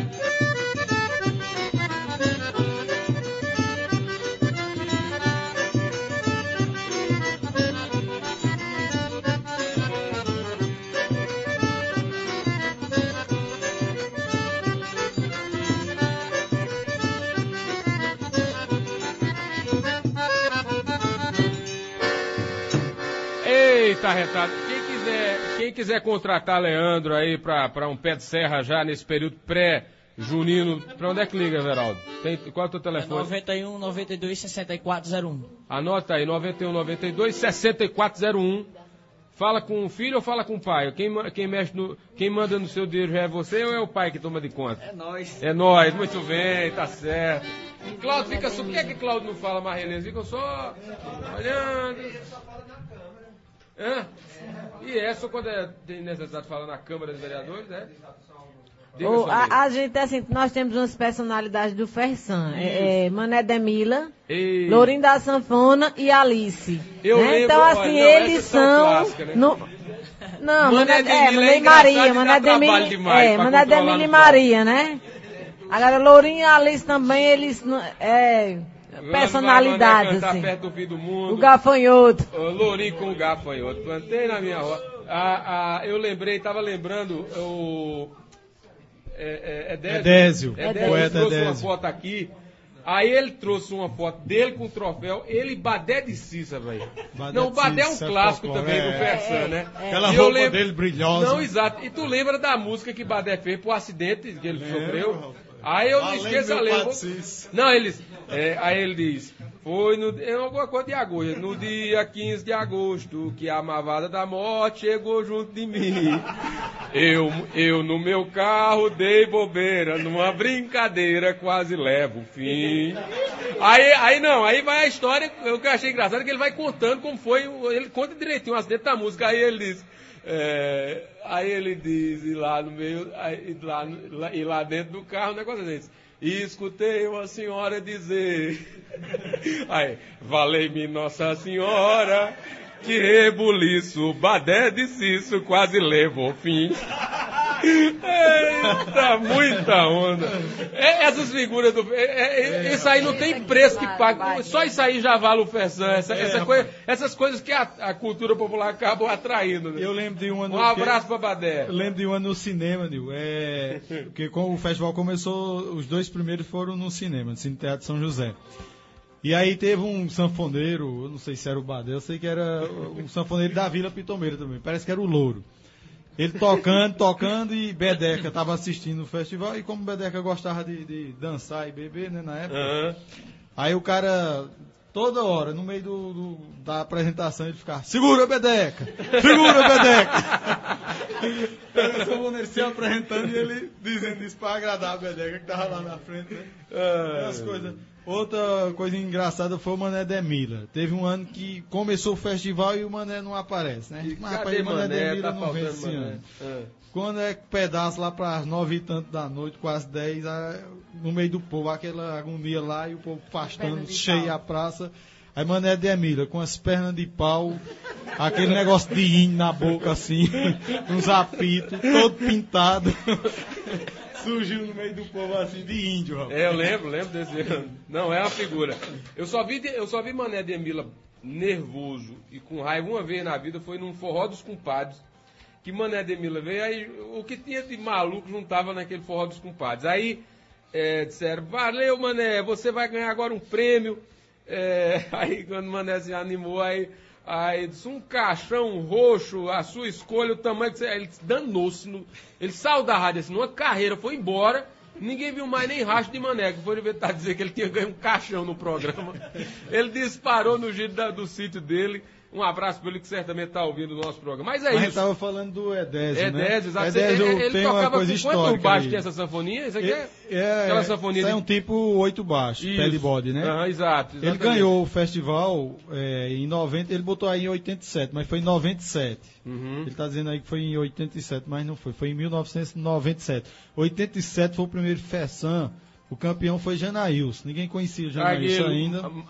Eita, retado. Quem quiser, quem quiser contratar Leandro aí para um pé de serra já nesse período pré-junino, para onde é que liga, Everaldo? Tem, qual é o teu telefone? É noventa e um, noventa e dois, sessenta e quatro zero um. Anota aí, noventa e um, noventa e dois, sessenta e quatro zero um. Fala com o filho ou fala com o pai? Quem, quem, mexe no, quem manda no seu dinheiro é você ou é o pai que toma de conta? É nós. É nós, muito bem, tá certo. Cláudio fica só. Por que é que Cláudio não fala mais, Renê? Fica só olhando. Hã? E é só quando é necessário falar na Câmara dos Vereadores, né? Oh, a, a gente, assim, nós temos umas personalidades do Fersan. É, é, Mané Demila, Ei. Lourinho da Sanfona e Alice. Eu né? lembro, Então, assim, olha, não, eles são... clássica, né? No... Não, Mané Mané, é, Demila Mané é Maria, Mané Demila, é, Mané Demila e Maria, né? Agora, Lourinho e Alice também, eles... É, personalidades, Mané assim. perto do fim do mundo. O gafanhoto. O Lourinho com o gafanhoto. Plantei na minha roça. Ah, ah, eu lembrei, tava lembrando o... É, é, é Edésio. Edésio. Edésio Poeta trouxe Edésio. uma foto aqui. Aí ele trouxe uma foto dele com o troféu. Ele e Badé de Cissa, velho. Não, o Badé é um Cissa, clássico é, também é, do Fersan, é, né? é. Aquela E eu roupa lembro... dele brilhosa. Não, exato. E tu lembra da música que Badé fez pro acidente que ele É, sofreu? rapaz. Aí eu não Além esqueço a do letra. Patricis. Não, eles. É, aí ele diz. Foi no, é alguma coisa de agosto. No dia quinze de agosto, que a mavada da morte chegou junto de mim. Eu, eu no meu carro dei bobeira, numa brincadeira quase levo o fim. Aí, aí não, aí vai a história, o que eu achei engraçado é que ele vai contando como foi, ele conta direitinho o acidente da música, aí ele diz, é, aí ele diz, e lá no meio, aí, lá, lá, e lá dentro do carro, um negócio desse. E escutei uma senhora dizer, aí, valei-me Nossa Senhora, que rebuliço, Badé de Cício quase levou o fim. Eita, muita onda. É, essas figuras do... É, é, isso aí não tem preço que paga. Só isso aí já vale o Fersan. Essa, essa coisa, essas coisas que a, a cultura popular acabou atraindo. Né? Eu lembro de uma... Um abraço pra Badé. Eu lembro de uma no cinema, Nil. É, porque quando o festival começou, os dois primeiros foram no cinema, no Cine Teatro São José. E aí teve um sanfoneiro, eu não sei se era o Badé, eu sei que era um sanfoneiro da Vila Pitomeira também, parece que era o Louro. Ele tocando, tocando e Bedeca estava assistindo o festival e como Bedeca gostava de, de dançar e beber, né, na época, uhum. Aí o cara, toda hora, no meio do, do, da apresentação, ele ficava, segura Bedeca, segura Bedeca. O sanfoneiro se apresentando e ele dizendo isso para agradar a Bedeca que estava lá na frente, né? É. As coisas... Outra coisa engraçada foi o Mané Demila. Teve um ano que começou o festival e o Mané não aparece, né? E mas rapaz, o Mané, Mané Demila tá não vem esse Mané. ano. É. Quando é pedaço lá para as nove e tanto da noite, quase dez, no meio do povo, aquela agonia lá e o povo pastando, cheio a praça. Aí Mané Demila, com as pernas de pau, aquele negócio de índio na boca assim, uns apitos, todo pintado. Surgiu no meio do povo assim, de índio, rapaz. É, eu lembro, lembro desse ano. Não, é uma figura. Eu só vi, eu só vi Mané Demila nervoso e com raiva uma vez na vida, foi num forró dos compadres, que Mané Demila veio, aí o que tinha de maluco não tava naquele forró dos compadres. Aí é, disseram, valeu Mané, você vai ganhar agora um prêmio. É, aí quando o Mané se animou, aí... Aí disse, um caixão roxo, a sua escolha, o tamanho que você... Ele danou-se, no... ele saiu da rádio assim, numa carreira, foi embora, ninguém viu mais nem rastro de Mané, que foi inventar dizer que ele tinha ganho um caixão no programa. Ele disparou no giro da, do sítio dele. Um abraço para ele que certamente está ouvindo o nosso programa. Mas é Mas isso. A gente estava falando do Edésio, né? Edésio, exato. Edésio ele ele tem tocava uma coisa com histórica quanto baixo aí. tem essa sanfoninha? Isso aqui é, é aquela sanfoninha isso de... é um tipo oito baixo, Isso. pé de bode, né? Aham, exato, ele ganhou o festival é, em noventa, ele botou aí em oitenta e sete, mas foi em noventa e sete. Uhum. Ele está dizendo aí que foi em oitenta e sete, mas não foi, foi em mil novecentos e noventa e sete. oitenta e sete foi o primeiro Fersan. O campeão foi Janaílson. Ninguém conhecia o Janaílson ainda. A,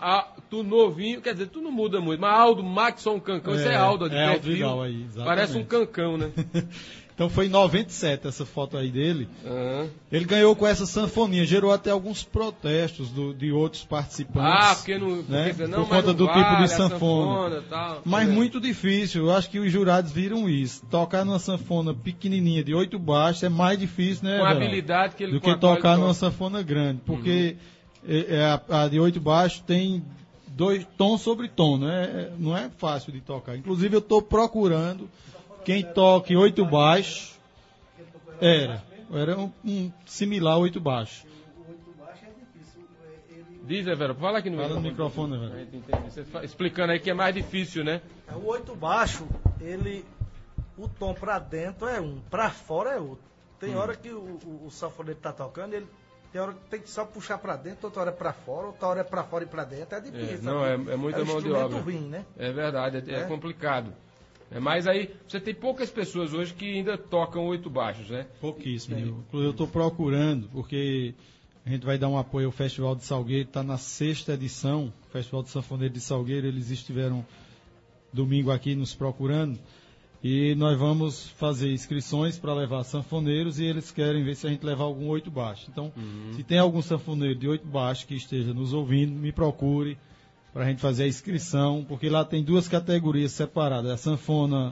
tu novinho, quer dizer, tu não muda muito, mas Aldo, Maxson, Cancão, é, isso é Aldo de é perfil. Aldo Vidal aí, exatamente. Parece um Cancão, né? Então foi em noventa e sete essa foto aí dele. Uhum. Ele ganhou com essa sanfoninha, gerou até alguns protestos do, de outros participantes. Ah, porque não, né? porque não, por conta do vale, tipo de sanfona. sanfona tal, mas é. muito difícil, eu acho que os jurados viram isso. Tocar numa sanfona pequenininha de oito baixos é mais difícil, né? Com a habilidade que ele do que tocar numa sanfona grande, porque uhum. é, é a, a de oito baixos tem dois tom sobre tom, né? Não é fácil de tocar. Inclusive eu estou procurando quem toque oito baixos. Era, era um, um similar oito baixo. O oito baixo é difícil. Ele... Diz, Evero, fala aqui no fala microfone. no microfone, velho. Você tá explicando aí que é mais difícil, né? O oito baixo, ele, o tom pra dentro é um, pra fora é outro. Tem hum. hora que o, o, o sanfoneiro tá tocando, ele tem hora que tem que só puxar pra dentro, outra hora é pra fora, outra hora é pra fora e pra dentro, é difícil. É, não, é, é muita é mão de obra. Ruim, né? É verdade, é, é. é complicado. É, mas aí, você tem poucas pessoas hoje que ainda tocam oito baixos, né? Pouquíssimo. Eu, eu estou procurando, porque a gente vai dar um apoio ao Festival de Salgueiro, está na sexta edição, o Festival de Sanfoneiro de Salgueiro, eles estiveram domingo aqui nos procurando, e nós vamos fazer inscrições para levar sanfoneiros, e eles querem ver se a gente levar algum oito baixo. Então, uhum. se tem algum sanfoneiro de oito baixo que esteja nos ouvindo, me procure, para a gente fazer a inscrição, porque lá tem duas categorias separadas, a sanfona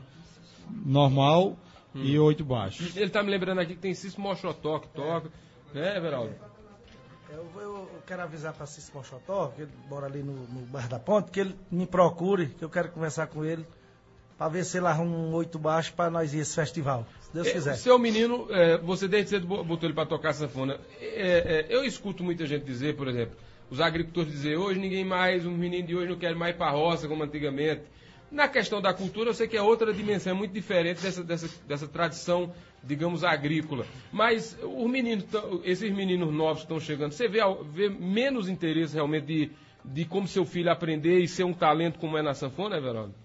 normal hum. e oito baixos. Ele está me lembrando aqui que tem Cício Mochotó que toca, é. né, Everaldo? Eu, eu, eu quero avisar para Cício Mochotó, que ele mora ali no, no bairro da Ponte, que ele me procure, que eu quero conversar com ele, para ver se ele arruma um oito baixo para nós ir esse festival, se Deus é, quiser. O seu menino, é, você desde cedo botou ele para tocar sanfona. É, é, eu escuto muita gente dizer, por exemplo, os agricultores dizer, hoje ninguém mais, um menino de hoje não quer mais ir para a roça como antigamente. Na questão da cultura, eu sei que é outra dimensão, é muito diferente dessa, dessa, dessa tradição, digamos, agrícola. Mas os meninos, esses meninos novos que estão chegando, você vê, vê menos interesse realmente de, de como seu filho aprender e ser um talento como é na sanfona, Everaldo?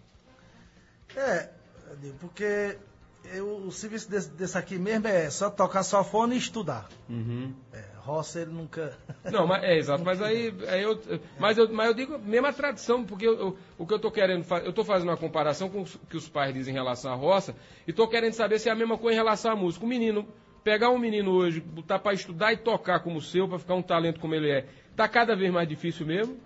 É, porque eu, o serviço desse, desse aqui mesmo é só tocar sanfona e estudar. Uhum. É, roça ele nunca... Não, mas, é exato, mas aí, aí eu, mas, eu, mas eu digo mesmo a tradição, porque eu, eu, o que eu estou querendo fazer, eu estou fazendo uma comparação com o que os pais dizem em relação à roça, e estou querendo saber se é a mesma coisa em relação à música. O menino, pegar um menino hoje, botar para estudar e tocar como o seu, para ficar um talento como ele é, está cada vez mais difícil mesmo?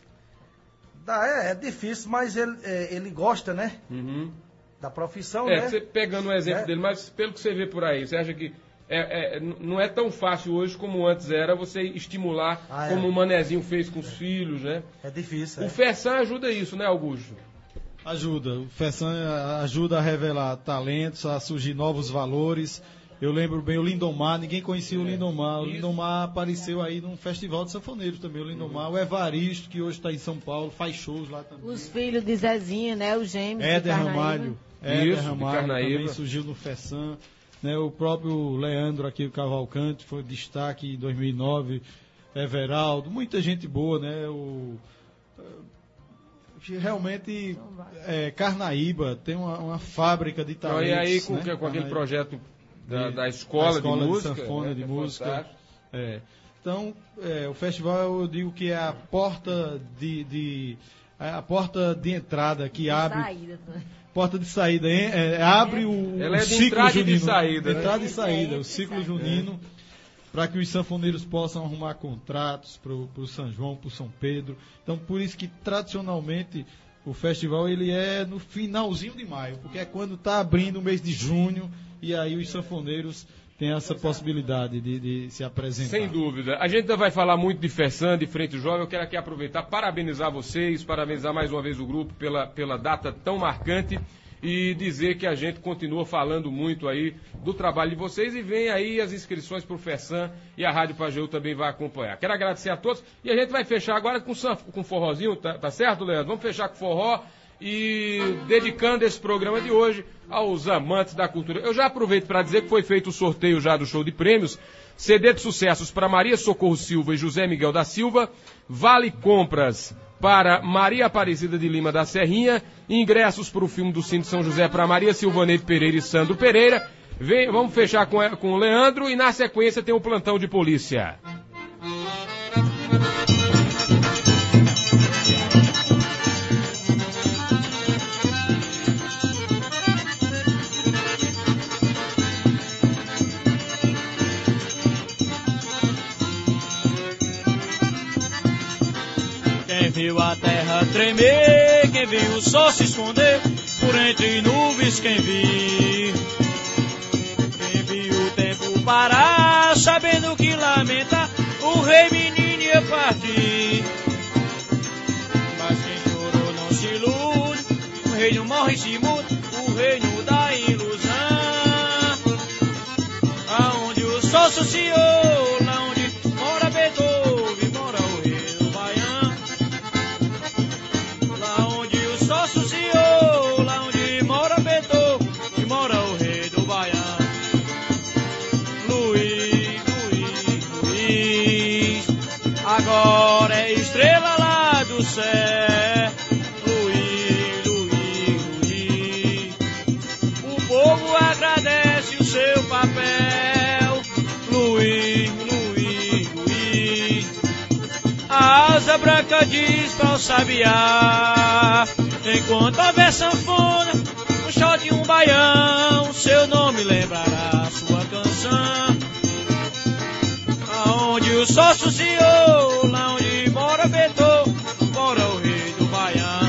Dá, é, é difícil, mas ele, é, ele gosta, né? Uhum. Da profissão, é, né? Você, pegando o exemplo é. dele, mas pelo que você vê por aí, você acha que É, é, não é tão fácil hoje como antes era você estimular, ah, é. como o Manezinho fez com os é. filhos, né? É difícil. O é. Fessan ajuda isso, né, Augusto? Ajuda. O Fessan ajuda a revelar talentos, a surgir novos valores. Eu lembro bem o Lindomar, ninguém conhecia é. o Lindomar. O isso. Lindomar apareceu aí num festival de sanfoneiros também. O Lindomar, uhum. o Evaristo, que hoje está em São Paulo, faz shows lá também. Os filhos de Zezinho, né? Os gêmeos. Éder Ramalho. Éder Ramalho também surgiu no Fessan. Né, o próprio Leandro aqui, o Cavalcante, foi destaque em dois mil e nove, Everaldo, muita gente boa, né? O, realmente, é, Carnaíba tem uma, uma fábrica de talentos. Então, e aí, com, né? que, com aquele projeto da, de, da escola, da escola de de música, sanfona, né, de é música. É. Então, é, o festival, eu digo que é a porta de, de a porta de entrada que de abre. Saída, Porta de saída, hein? É, abre o, Ela o é de ciclo entrada junino. E de saída, né? Entrada e saída, o ciclo junino, para que os sanfoneiros possam arrumar contratos para o São João, para o São Pedro. Então, por isso que tradicionalmente o festival ele é no finalzinho de maio, porque é quando está abrindo o mês de junho e aí os sanfoneiros tem essa possibilidade de, de se apresentar. Sem dúvida. A gente ainda vai falar muito de Fessan, de Frente Jovem. Eu quero aqui aproveitar, parabenizar vocês, parabenizar mais uma vez o grupo pela, pela data tão marcante e dizer que a gente continua falando muito aí do trabalho de vocês e vem aí as inscrições para o Fessan e a Rádio Pajeú também vai acompanhar. Quero agradecer a todos e a gente vai fechar agora com, com forrozinho, tá, tá certo, Leandro? Vamos fechar com forró. E dedicando esse programa de hoje aos amantes da cultura. Eu já aproveito para dizer que foi feito o sorteio já do show de prêmios, C D de sucessos para Maria Socorro Silva e José Miguel da Silva, vale compras para Maria Aparecida de Lima da Serrinha, ingressos para o filme do Cine São José para Maria Silvaneide Pereira e Sandro Pereira. Vem, vamos fechar com, com o Leandro e na sequência tem o plantão de polícia. viu a terra tremer, quem viu o sol se esconder, por entre nuvens quem viu. Quem viu o tempo parar, sabendo que lamenta, o rei menino ia partir. Mas quem chorou não se ilude, o reino morre e se muda, o reino da ilusão. Aonde o sol associou, lá onde mora Beethoven, mora o rei do Baião. Lá onde o sol associou, lá onde mora Beethoven, mora o rei do Baião. Luiz, Luiz, Luiz, agora é estrela lá do céu. Luiz, Luiz, Luiz, o povo agradece o seu papel. Luiz, Luiz, Luiz, a asa branca diz para o sabiá, enquanto houver sanfona, um shot e um baião, seu nome lembrará sua canção. Aonde o sol associou, lá onde mora Beethoven, mora o rei do Baião.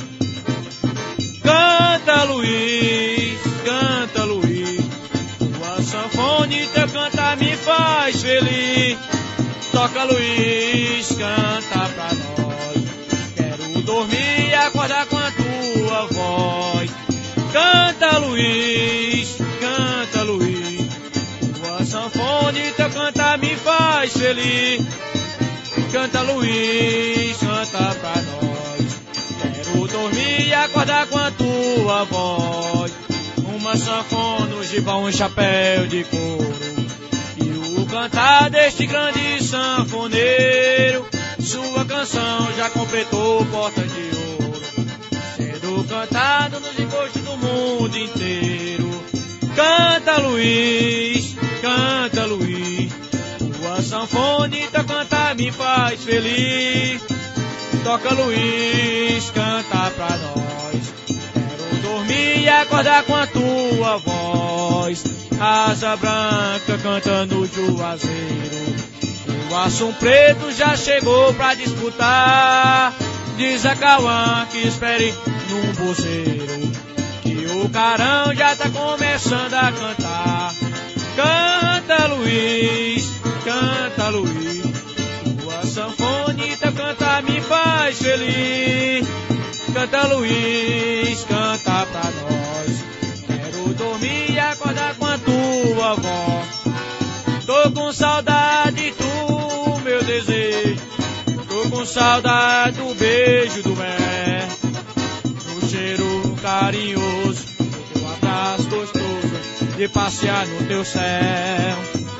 Canta Luiz, canta Luiz, tua sanfona e teu cantar me faz feliz. Toca Luiz, canta pra nós, quero dormir e acordar com a tua voz. Canta Luiz, canta Luiz, tua sanfona e teu cantar me faz feliz. Canta Luiz, canta pra nós, quero dormir e acordar com a tua voz. Uma sanfona, um gibão, um chapéu de couro, e o cantar deste grande sanfoneiro. Sua canção já completou portas de ouro, sendo cantado nos encostos do mundo inteiro. Canta Luiz, canta Luiz, tua sanfonita cantar me faz feliz. Toca Luiz, canta pra nós, quero dormir e acordar com a tua voz. Asa branca canta no juazeiro, o Assum Preto já chegou pra disputar. Diz a Cauã que espere num buzeiro, que o carão já tá começando a cantar. Canta Luiz, canta Luiz, tua sanfonita canta me faz feliz. Canta Luiz, canta pra nós, quero dormir e acordar com a tua voz. Tô com saudade tu, meu desejo, tô com saudade do beijo do mé, do cheiro carinhoso, do teu abraço gostoso, de passear no teu céu.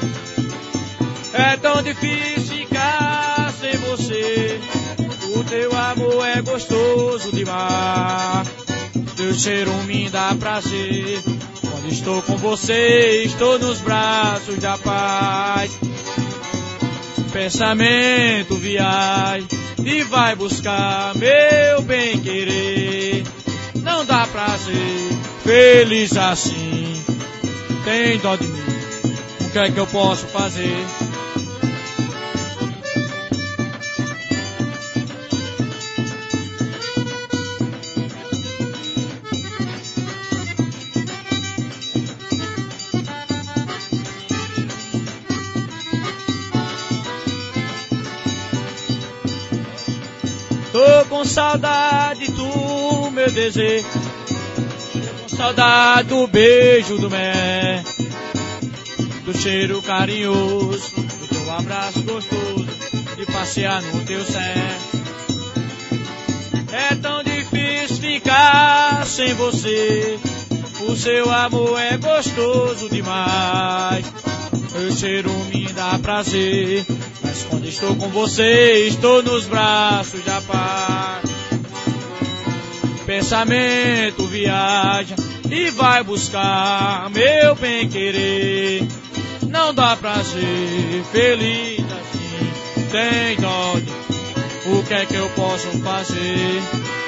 É tão difícil ficar sem você, o teu amor é gostoso demais, teu cheiro me dá prazer. Quando estou com você, estou nos braços da paz. Pensamento viaja e vai buscar meu bem-querer. Não dá pra ser feliz assim, tem dó de mim, o que é que eu posso fazer? Tô com saudade tu, meu desejo, tô com saudade do beijo do mé, do cheiro carinhoso, do teu abraço gostoso, de passear no teu céu. É tão difícil ficar sem você, o seu amor é gostoso demais, o cheiro me dá prazer. Mas quando estou com você, estou nos braços da paz. Pensamento viaja e vai buscar meu bem-querer. Não dá pra ser feliz assim, tem dó de, o que é que eu posso fazer?